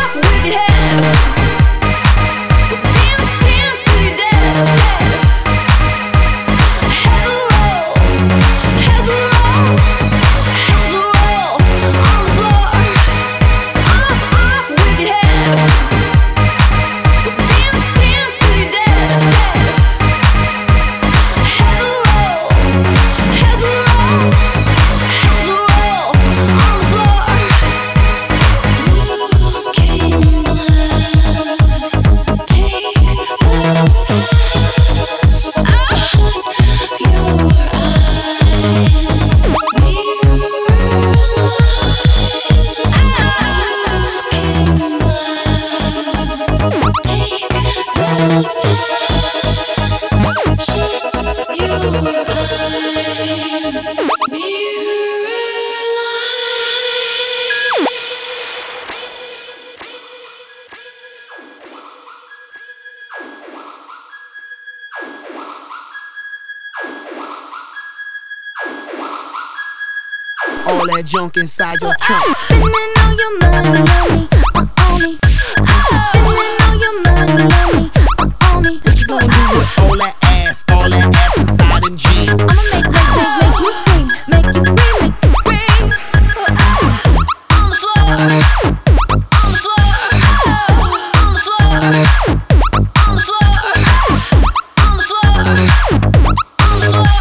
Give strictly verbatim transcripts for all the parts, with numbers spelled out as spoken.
All that junk inside your trunk. Spending all your money on me, on me. Spending all your money on me, on me. What you gonna do with all that ass, all that ass inside them jeans? I'ma make, make, make, make you scream, make you scream, make you scream. On the floor, on the floor, on the floor, on the floor, on the floor, on the floor, on the floor.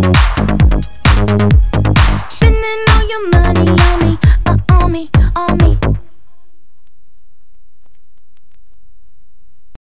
Spending all your money on me, uh, on me, on me.